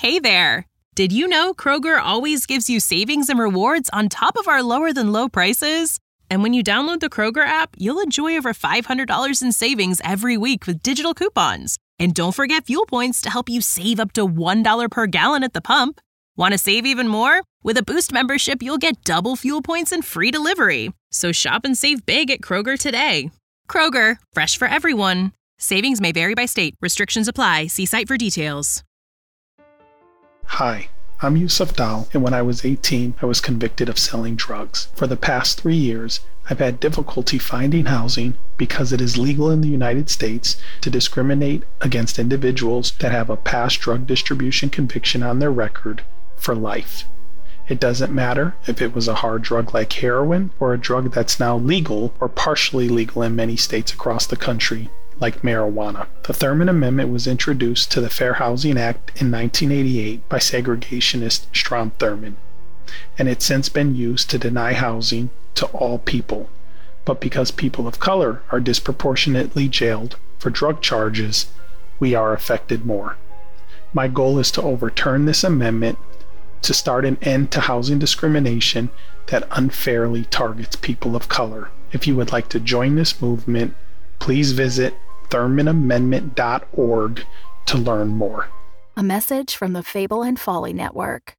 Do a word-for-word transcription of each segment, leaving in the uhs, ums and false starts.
Hey there! Did you know Kroger always gives you savings and rewards on top of our lower-than-low prices? And when you download the Kroger app, you'll enjoy over five hundred dollars in savings every week with digital coupons. And don't forget fuel points to help you save up to one dollar per gallon at the pump. Want to save even more? With a Boost membership, you'll get double fuel points and free delivery. So shop and save big at Kroger today. Kroger, fresh for everyone. Savings may vary by state. Restrictions apply. See site for details. Hi, I'm Yusuf Dal, and when I was eighteen, I was convicted of selling drugs. For the past three years, I've had difficulty finding housing because it is legal in the United States to discriminate against individuals that have a past drug distribution conviction on their record for life. It doesn't matter if it was a hard drug like heroin or a drug that's now legal or partially legal in many states across the country, like marijuana. The Thurmond Amendment was introduced to the Fair Housing Act in nineteen eighty-eight by segregationist Strom Thurmond, and it's since been used to deny housing to all people. But because people of color are disproportionately jailed for drug charges, we are affected more. My goal is to overturn this amendment to start an end to housing discrimination that unfairly targets people of color. If you would like to join this movement, please visit thurmond amendment dot org to learn more. A message from the Fable and Folly Network.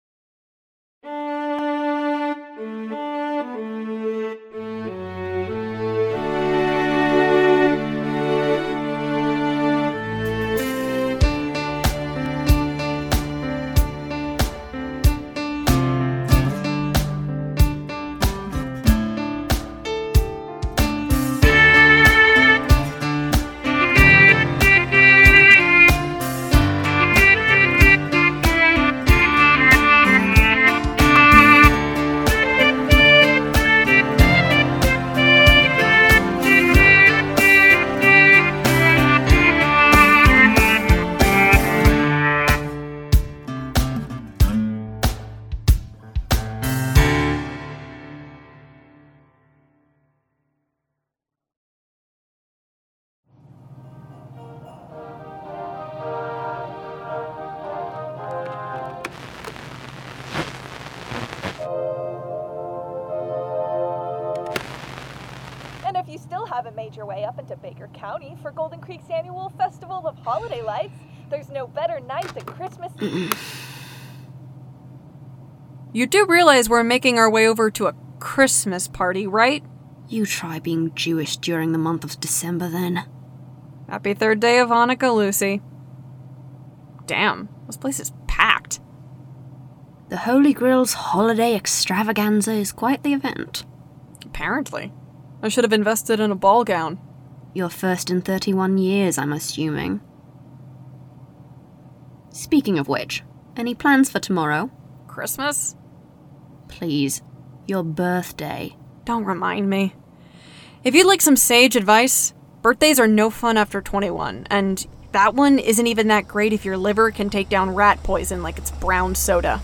You still haven't made your way up into Baker County for Golden Creek's annual Festival of Holiday Lights. There's no better night than Christmas. You do realize we're making our way over to a Christmas party, right? You try being Jewish during the month of December, then. Happy third day of Hanukkah, Lucy. Damn, this place is packed. The Holy Grill's holiday extravaganza is quite the event. Apparently. I should have invested in a ball gown. Your first in thirty-one years, I'm assuming. Speaking of which, any plans for tomorrow? Christmas? Please, your birthday. Don't remind me. If you'd like some sage advice, birthdays are no fun after twenty-one, and that one isn't even that great if your liver can take down rat poison like it's brown soda.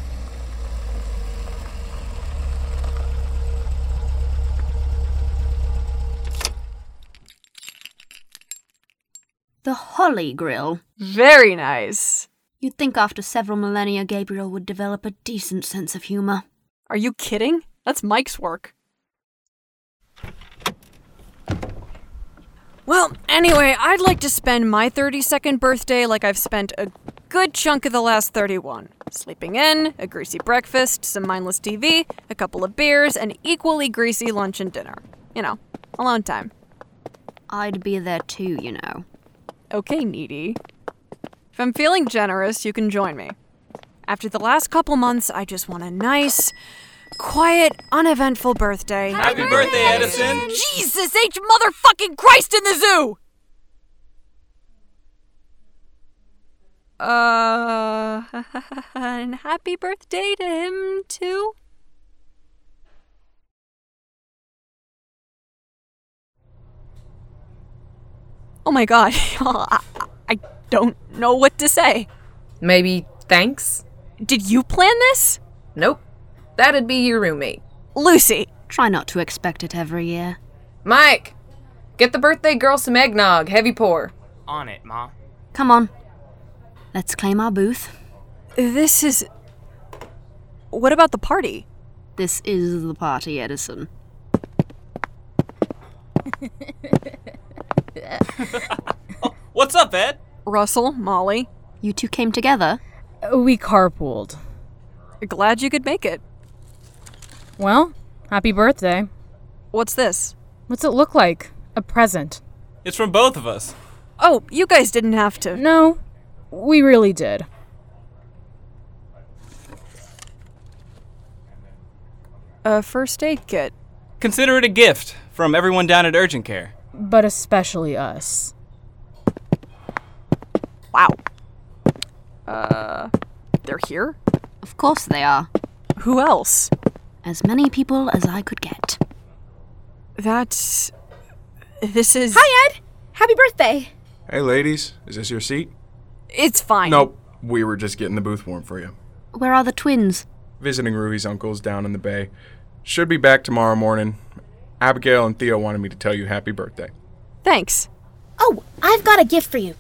The Holly Grill. Very nice. You'd think after several millennia Gabriel would develop a decent sense of humor. Are you kidding? That's Mike's work. Well, anyway, I'd like to spend my thirty-second birthday like I've spent a good chunk of the last thirty-one. Sleeping in, a greasy breakfast, some mindless T V, a couple of beers, and equally greasy lunch and dinner. You know, alone time. I'd be there too, you know. Okay, needy. If I'm feeling generous, you can join me. After the last couple months, I just want a nice, quiet, uneventful birthday. Happy, Happy birthday, Edison! Jesus H motherfucking Christ in the zoo! Uh, and happy birthday to him, too? Oh my god, I, I don't know what to say. Maybe thanks? Did you plan this? Nope. That'd be your roommate. Lucy! Try not to expect it every year. Mike! Get the birthday girl some eggnog, heavy pour. On it, Ma. Come on. Let's claim our booth. This is... What about the party? This is the party, Edison. What's up, Ed? Russell, Molly. You two came together? We carpooled. Glad you could make it. Well, happy birthday. What's this? What's it look like? A present. It's from both of us. Oh, you guys didn't have to. No, we really did. A first aid kit. Consider it a gift from everyone down at Urgent Care. But especially us. Wow. Uh, they're here? Of course they are. Who else? As many people as I could get. That's... This is... Hi, Ed! Happy birthday! Hey, ladies. Is this your seat? It's fine. Nope. We were just getting the booth warm for you. Where are the twins? Visiting Ruhi's uncles down in the Bay. Should be back tomorrow morning. Abigail and Theo wanted me to tell you happy birthday. Thanks. Oh, I've got a gift for you.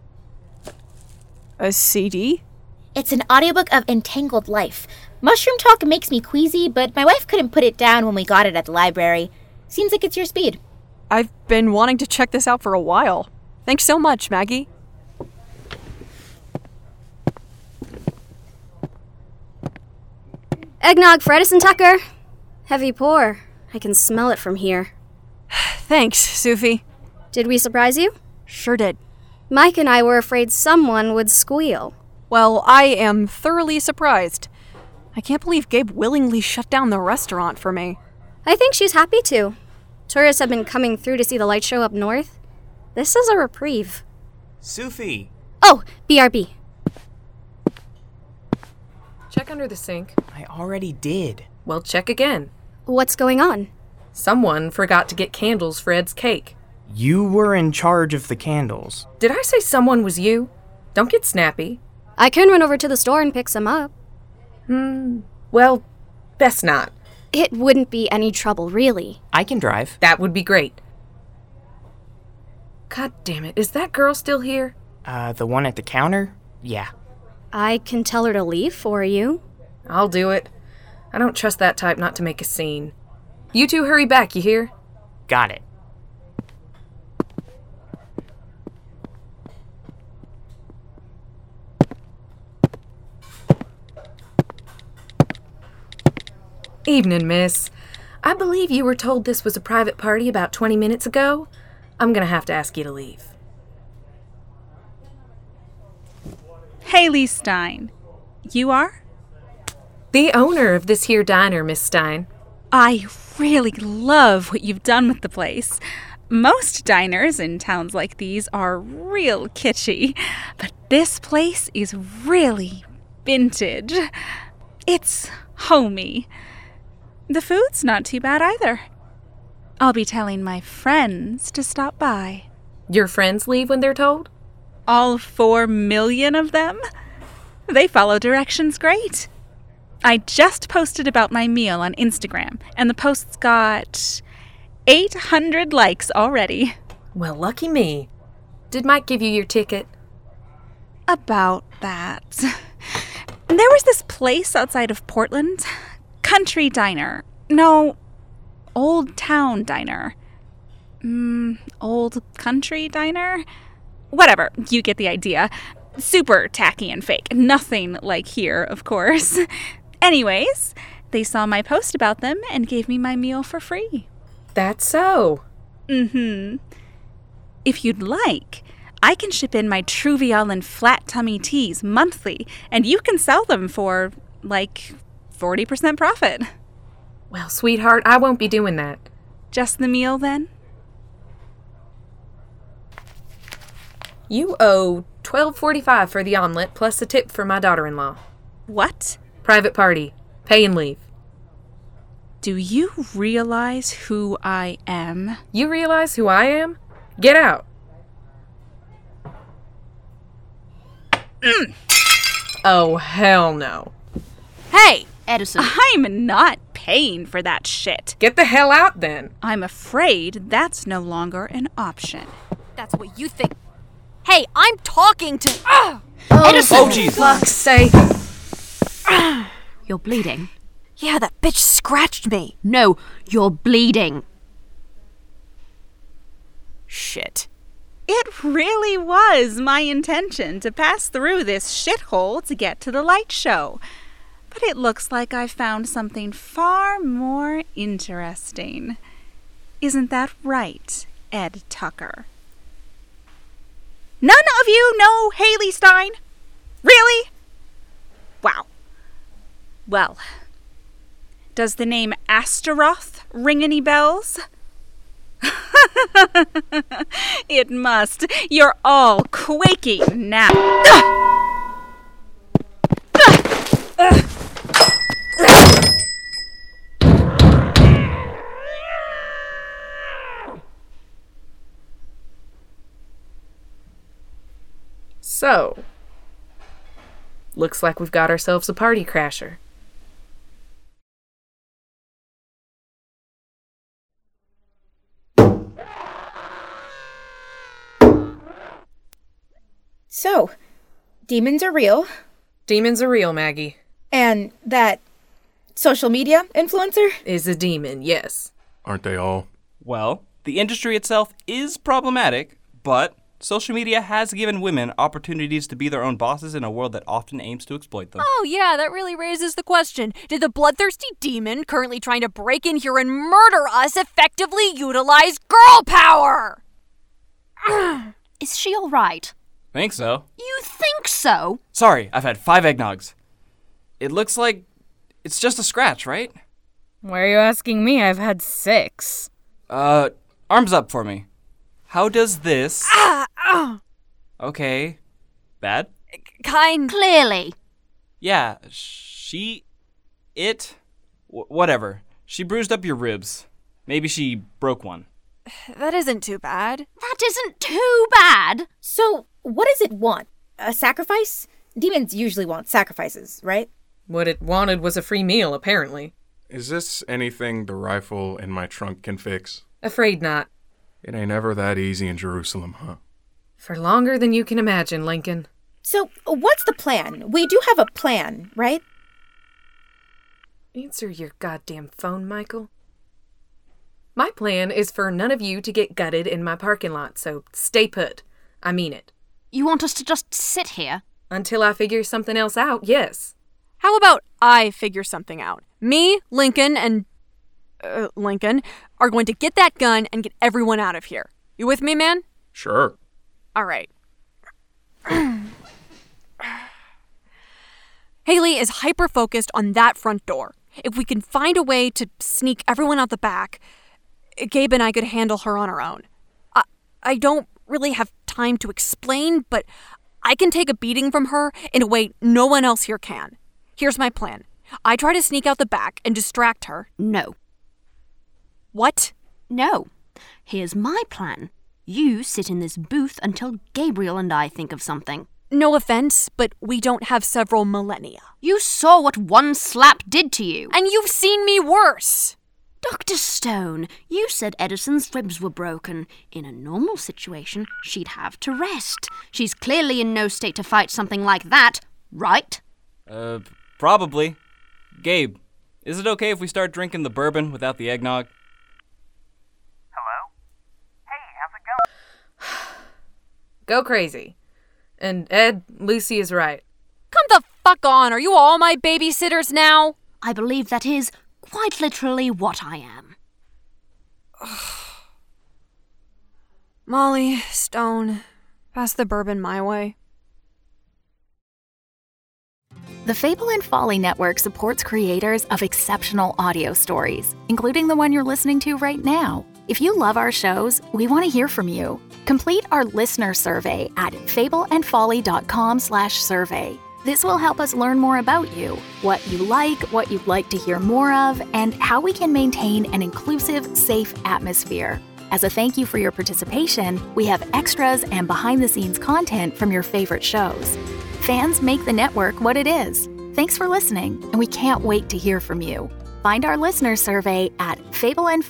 A C D? It's an audiobook of Entangled Life. Mushroom talk makes me queasy, but my wife couldn't put it down when we got it at the library. Seems like it's your speed. I've been wanting to check this out for a while. Thanks so much, Maggie. Eggnog for Edison Tucker. Heavy pour. I can smell it from here. Thanks, Sufi. Did we surprise you? Sure did. Mike and I were afraid someone would squeal. Well, I am thoroughly surprised. I can't believe Gabe willingly shut down the restaurant for me. I think she's happy to. Tourists have been coming through to see the light show up north. This is a reprieve. Sufi! Oh, B R B. Check under the sink. I already did. Well, check again. What's going on? Someone forgot to get candles for Ed's cake. You were in charge of the candles. Did I say someone was you? Don't get snappy. I can run over to the store and pick some up. Hmm. Well, best not. It wouldn't be any trouble, really. I can drive. That would be great. God damn it, is that girl still here? Uh, the one at the counter? Yeah. I can tell her to leave for you. I'll do it. I don't trust that type not to make a scene. You two hurry back, you hear? Got it. Evening, miss. I believe you were told this was a private party about twenty minutes ago. I'm gonna have to ask you to leave. Haley Stein. You are? The owner of this here diner, Miss Stein. I really love what you've done with the place. Most diners in towns like these are real kitschy, but this place is really vintage. It's homey. The food's not too bad either. I'll be telling my friends to stop by. Your friends leave when they're told? All four million of them? They follow directions great. I just posted about my meal on Instagram, and the post's got eight hundred likes already. Well, lucky me. Did Mike give you your ticket? About that. There was this place outside of Portland. Country Diner. No, Old Town Diner. Mm, Old Country Diner? Whatever, you get the idea. Super tacky and fake. Nothing like here, of course. Anyways, they saw my post about them and gave me my meal for free. That's so. Mm-hmm. If you'd like, I can ship in my Truvial and Flat Tummy teas monthly, and you can sell them for, like, forty percent profit. Well, sweetheart, I won't be doing that. Just the meal, then? You owe twelve forty-five for the omelet, plus a tip for my daughter-in-law. What? Private party. Pay and leave. Do you realize who I am? You realize who I am? Get out. Mm. Oh, hell no. Hey! Edison. I'm not paying for that shit. Get the hell out, then. I'm afraid that's no longer an option. That's what you think. Hey, I'm talking to. Uh, oh, Edison! Oh, jeez. Fuck's sake. You're bleeding. Yeah, that bitch scratched me. No, you're bleeding. Shit. It really was my intention to pass through this shithole to get to the light show. But it looks like I found something far more interesting. Isn't that right, Ed Tucker? None of you know Haley Stein? Really? Wow. Well, does the name Astaroth ring any bells? It must. You're all quaking now. So, looks like we've got ourselves a party crasher. So, demons are real. Demons are real, Maggie. And that social media influencer? Is a demon, yes. Aren't they all? Well, the industry itself is problematic, but social media has given women opportunities to be their own bosses in a world that often aims to exploit them. Oh, yeah, that really raises the question. Did the bloodthirsty demon currently trying to break in here and murder us effectively utilize girl power? Is she all right? Think so. You think so? Sorry, I've had five eggnogs. It looks like it's just a scratch, right? Why are you asking me? I've had six. Uh, arms up for me. How does this... Ah, ah. Okay. Bad? Kind. Clearly. Yeah, she... It... W- whatever. She bruised up your ribs. Maybe she broke one. That isn't too bad. That isn't too bad. So, what does it want? A sacrifice? Demons usually want sacrifices, right? What it wanted was a free meal, apparently. Is this anything the rifle in my trunk can fix? Afraid not. It ain't ever that easy in Jerusalem, huh? For longer than you can imagine, Lincoln. So, what's the plan? We do have a plan, right? Answer your goddamn phone, Michael. My plan is for none of you to get gutted in my parking lot, so stay put. I mean it. You want us to just sit here? Until I figure something else out, yes. How about I figure something out? Me, Lincoln, and... Uh, Lincoln are going to get that gun and get everyone out of here. You with me, man? Sure. All right. Haley is hyper-focused on that front door. If we can find a way to sneak everyone out the back, Gabe and I could handle her on our own. I, I don't really have time to explain, but I can take a beating from her in a way no one else here can. Here's my plan. I try to sneak out the back and distract her. No. What? No. Here's my plan. You sit in this booth until Gabriel and I think of something. No offense, but we don't have several millennia. You saw what one slap did to you. And you've seen me worse. Doctor Stone, you said Edison's ribs were broken. In a normal situation, she'd have to rest. She's clearly in no state to fight something like that, right? Uh, probably. Gabe, is it okay if we start drinking the bourbon without the eggnog? Hello? Hey, how's it going? Go crazy. And Ed, Lucy is right. Come the fuck on, are you all my babysitters now? I believe that is quite literally what I am. Molly, Stone, pass the bourbon my way. The Fable and Folly Network supports creators of exceptional audio stories, including the one you're listening to right now. If you love our shows, we want to hear from you. Complete our listener survey at fableandfolly.com slash survey. This will help us learn more about you, what you like, what you'd like to hear more of, and how we can maintain an inclusive, safe atmosphere. As a thank you for your participation, we have extras and behind-the-scenes content from your favorite shows. Fans make the network what it is. Thanks for listening, and we can't wait to hear from you. Find our listener survey at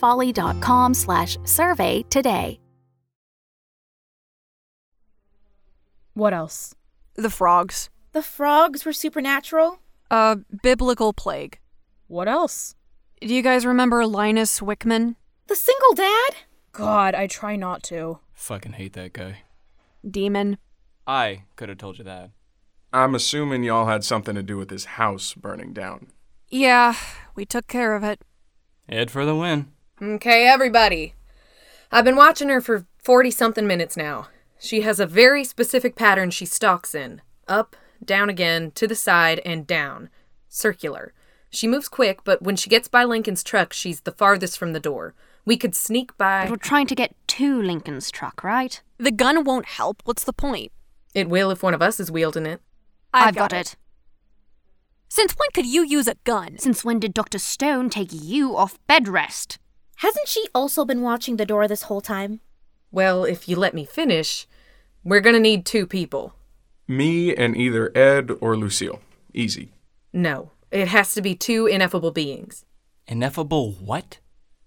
fableandfolly.com slash survey today. What else? The frogs. The frogs were supernatural? Uh, biblical plague. What else? Do you guys remember Linus Wickman? The single dad? God, I try not to. Fucking hate that guy. Demon. I could have told you that. I'm assuming y'all had something to do with this house burning down. Yeah, we took care of it. Ed for the win. Okay, everybody. I've been watching her for forty-something minutes now. She has a very specific pattern she stalks in. Up, down again, to the side, and down. Circular. She moves quick, but when she gets by Lincoln's truck, she's the farthest from the door. We could sneak by... But we're trying to get to Lincoln's truck, right? The gun won't help. What's the point? It will if one of us is wielding it. I've, I've got, got it. it. Since when could you use a gun? Since when did Doctor Stone take you off bed rest? Hasn't she also been watching the door this whole time? Well, if you let me finish, we're gonna need two people. Me and either Ed or Lucille. Easy. No, it has to be two ineffable beings. Ineffable what?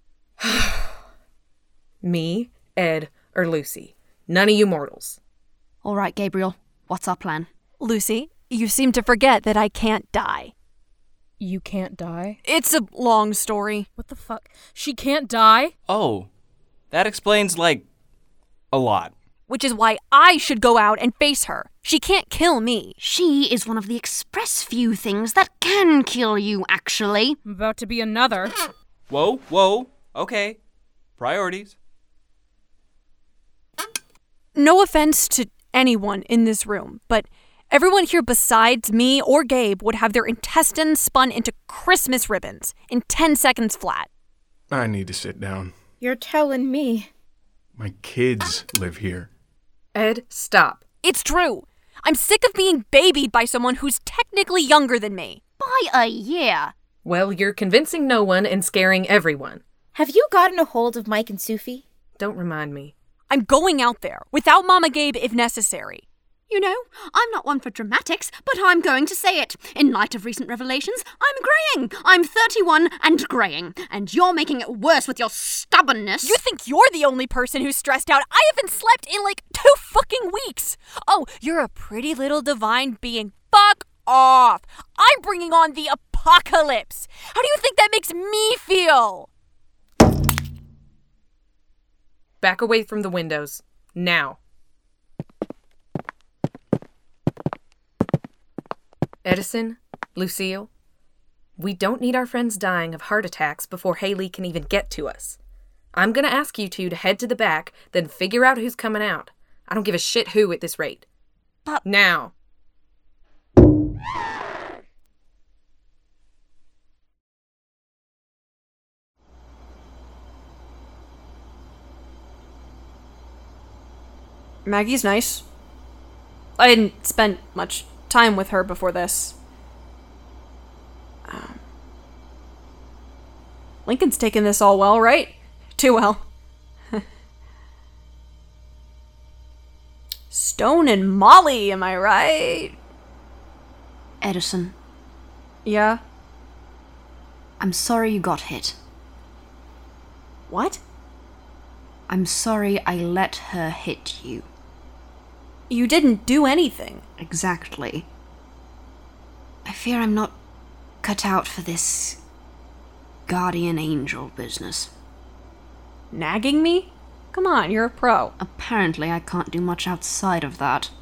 Me, Ed, or Lucy. None of you mortals. All right, Gabriel. What's our plan? Lucy, you seem to forget that I can't die. You can't die? It's a long story. What the fuck? She can't die? Oh, that explains, like, a lot. Which is why I should go out and face her. She can't kill me. She is one of the express few things that can kill you, actually. I'm about to be another. Whoa, whoa, okay. Priorities. No offense to anyone in this room, but everyone here besides me or Gabe would have their intestines spun into Christmas ribbons in ten seconds flat. I need to sit down. You're telling me. My kids live here. Ed, stop. It's true. I'm sick of being babied by someone who's technically younger than me. By a year. Well, you're convincing no one and scaring everyone. Have you gotten a hold of Mike and Sufi? Don't remind me. I'm going out there, without Mama Gabe if necessary. You know, I'm not one for dramatics, but I'm going to say it. In light of recent revelations, I'm greying. I'm thirty-one and greying. And you're making it worse with your stubbornness. You think you're the only person who's stressed out? I haven't slept in like two fucking weeks. Oh, you're a pretty little divine being. Fuck off. I'm bringing on the apocalypse. How do you think that makes me feel? Back away from the windows. Now. Edison, Lucille, we don't need our friends dying of heart attacks before Haley can even get to us. I'm gonna ask you two to head to the back, then figure out who's coming out. I don't give a shit who at this rate. But now. Maggie's nice. I hadn't spent much time with her before this. Um, Lincoln's taken this all well, right? Too well. Stone and Molly, am I right? Edison. Yeah? I'm sorry you got hit. What? I'm sorry I let her hit you. You didn't do anything. Exactly. I fear I'm not cut out for this guardian angel business. Nagging me? Come on, you're a pro. Apparently I can't do much outside of that.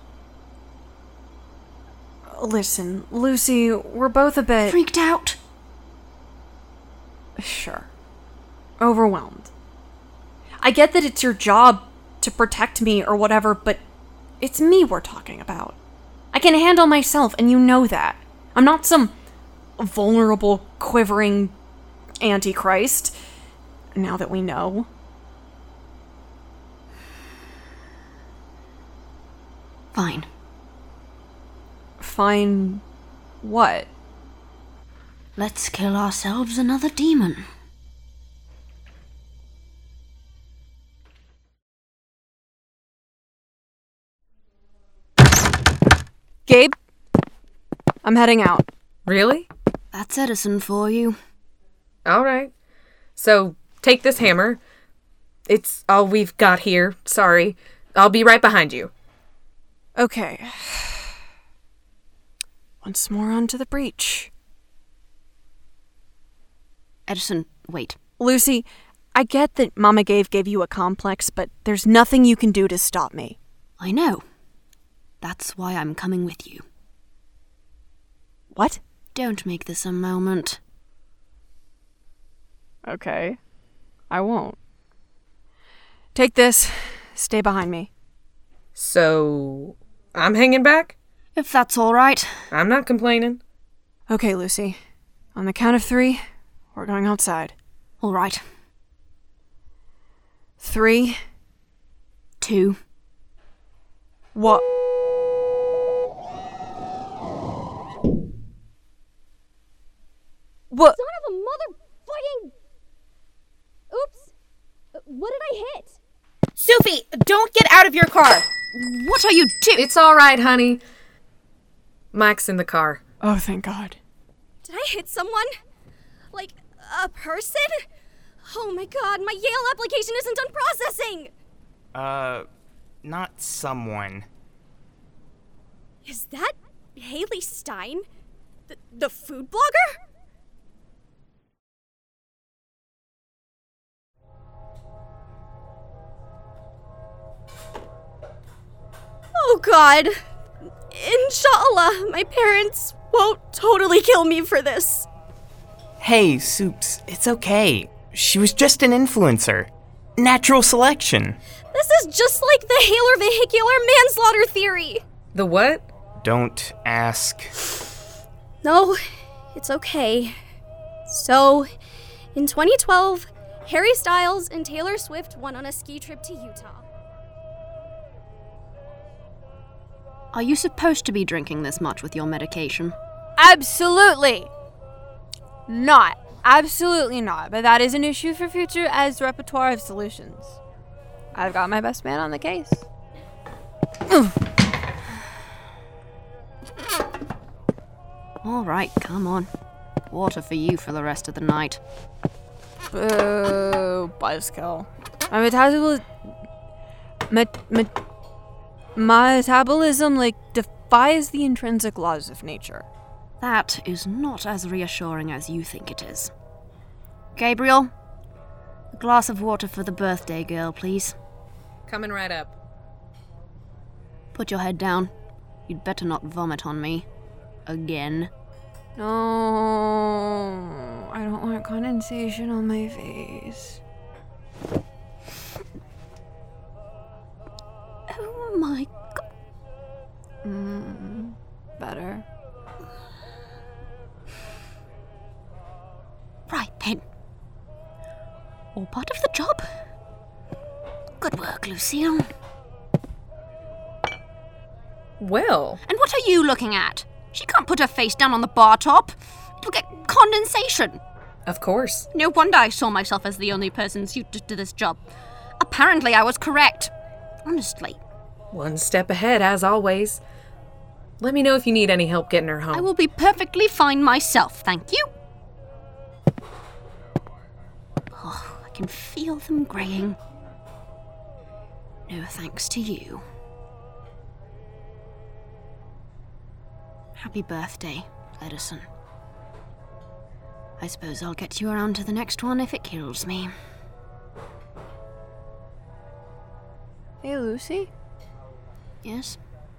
Listen, Lucy, we're both a bit... Freaked out? Sure. Overwhelmed. I get that it's your job to protect me or whatever, but it's me we're talking about. I can handle myself, and you know that. I'm not some vulnerable, quivering antichrist, now that we know. Fine. Fine what? Let's kill ourselves another demon. Gabe? I'm heading out. Really? That's Edison for you. All right. So, take this hammer. It's all we've got here. Sorry. I'll be right behind you. Okay. Once more onto the breach. Edison, wait. Lucy, I get that Mama Gave gave you a complex, but there's nothing you can do to stop me. I know. That's why I'm coming with you. What? Don't make this a moment. Okay. I won't. Take this. Stay behind me. So, I'm hanging back? If that's all right. I'm not complaining. Okay, Lucy. On the count of three, we're going outside. All right. Three. Two. What? What? Son of a motherfucking... Oops. What did I hit? Sophie, don't get out of your car. What are you doing? It's all right, honey. Mike's in the car. Oh, thank God. Did I hit someone? Like, a person? Oh my God, my Yale application isn't done processing! Uh, not someone. Is that Haley Stein? The, the food blogger? Oh God. Inshallah, my parents won't totally kill me for this. Hey, Soups, it's okay. She was just an influencer. Natural selection. This is just like the Haler vehicular manslaughter theory. The what? Don't ask. No, it's okay. So, in twenty twelve, Harry Styles and Taylor Swift went on a ski trip to Utah. Are you supposed to be drinking this much with your medication? Absolutely not. Absolutely not. But that is an issue for future as repertoire of solutions. I've got my best man on the case. All right, come on. Water for you for the rest of the night. Boo, buzzkill. My metabolism... Met, met, my metabolism, like, defies the intrinsic laws of nature. That is not as reassuring as you think it is. Gabriel, a glass of water for the birthday girl, please. Coming right up. Put your head down. You'd better not vomit on me. Again. No, I don't want condensation on my face. Oh my God. Mm, better. Right then. All part of the job. Good work, Lucille. Well. And what are you looking at? She can't put her face down on the bar top. It'll get condensation. Of course. No wonder I saw myself as the only person suited to this job. Apparently I was correct. Honestly. One step ahead, as always. Let me know if you need any help getting her home. I will be perfectly fine myself, thank you. Oh, I can feel them graying. No thanks to you. Happy birthday, Edison. I suppose I'll get you around to the next one if it kills me. Hey, Lucy? Yes?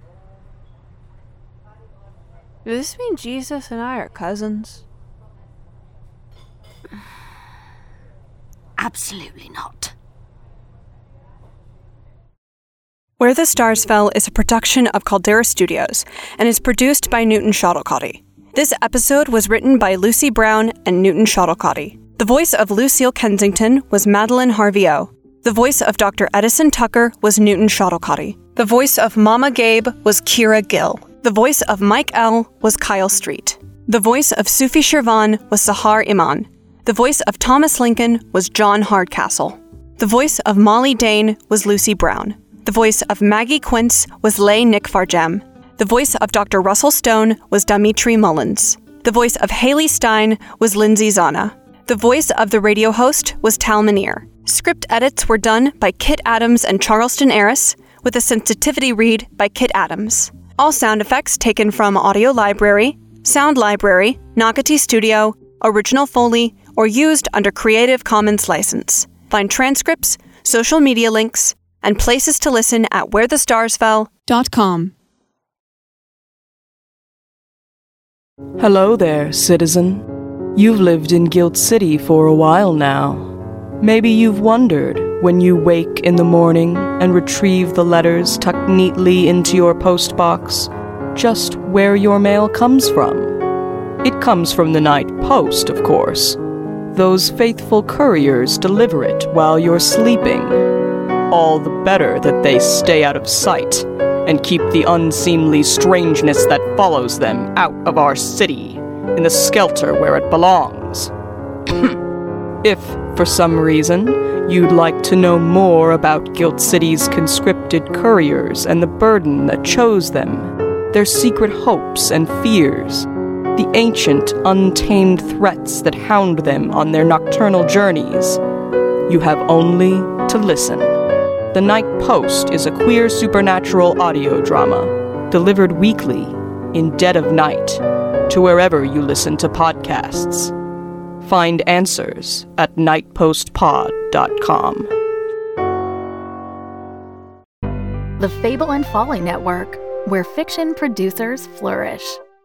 Does this mean Jesus and I are cousins? Absolutely not. Where the Stars Fell is a production of Caldera Studios and is produced by Newton Shuttlecotty. This episode was written by Lucy Brown and Newton Shuttlecotty. The voice of Lucille Kensington was Madeline Harvey-O. The voice of Doctor Edison Tucker was Newton Shuttlecotty. The voice of Mama Gabe was Kira Gill. The voice of Mike L. was Kyle Street. The voice of Sufi Shirvan was Sahar Iman. The voice of Thomas Lincoln was John Hardcastle. The voice of Molly Dane was Lucy Brown. The voice of Maggie Quince was Leigh Nick Fargem. The voice of Doctor Russell Stone was Dimitri Mullins. The voice of Haley Stein was Lindsay Zana. The voice of the radio host was Tal Minear. Script edits were done by Kit Adams and Charleston Harris, with a sensitivity read by Kit Adams. All sound effects taken from Audio Library, Sound Library, Nagati Studio, Original Foley, or used under Creative Commons license. Find transcripts, social media links, and places to listen at where the stars fell dot com. Hello there, citizen. You've lived in Guild City for a while now. Maybe you've wondered, when you wake in the morning and retrieve the letters tucked neatly into your postbox, just where your mail comes from. It comes from the Night Post, of course. Those faithful couriers deliver it while you're sleeping. All the better that they stay out of sight and keep the unseemly strangeness that follows them out of our city, in the skelter where it belongs. If, for some reason, you'd like to know more about Guild City's conscripted couriers and the burden that chose them, their secret hopes and fears, the ancient, untamed threats that hound them on their nocturnal journeys, you have only to listen. The Night Post is a queer supernatural audio drama, delivered weekly, in dead of night, to wherever you listen to podcasts. Find answers at night post pod dot com. The Fable and Folly Network, where fiction producers flourish.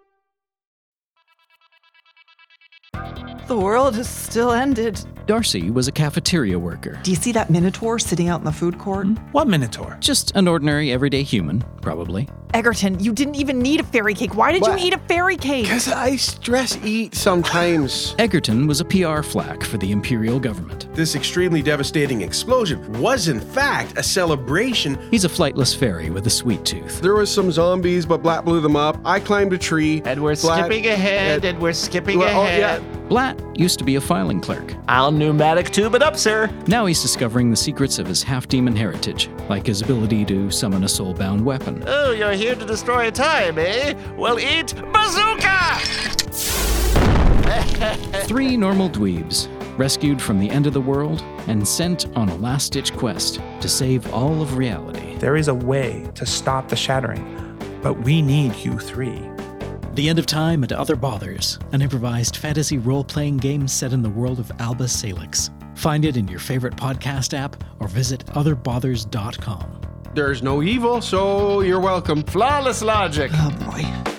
The world has still ended. Darcy was a cafeteria worker. Do you see that minotaur sitting out in the food court? What minotaur? Just an ordinary, everyday human, probably. Egerton, you didn't even need a fairy cake. Why did What? you eat a fairy cake? Because I stress eat sometimes. Egerton was a P R flack for the Imperial government. This extremely devastating explosion was in fact a celebration. He's a flightless fairy with a sweet tooth. There was some zombies, but Blatt blew them up. I climbed a tree. And we're Blatt- skipping ahead, uh, and we're skipping well, oh, ahead. yeah. Blatt used to be a filing clerk. I'll pneumatic tube it up, sir. Now he's discovering the secrets of his half-demon heritage, like his ability to summon a soul-bound weapon. Oh, you're here to destroy time, eh? Well, eat bazooka! Three normal dweebs, rescued from the end of the world and sent on a last-ditch quest to save all of reality. There is a way to stop the shattering, but we need you three. The End of Time and Other Bothers, an improvised fantasy role-playing game set in the world of Alba Salix. Find it in your favorite podcast app or visit other bothers dot com. There's no evil, so you're welcome. Flawless logic. Oh boy.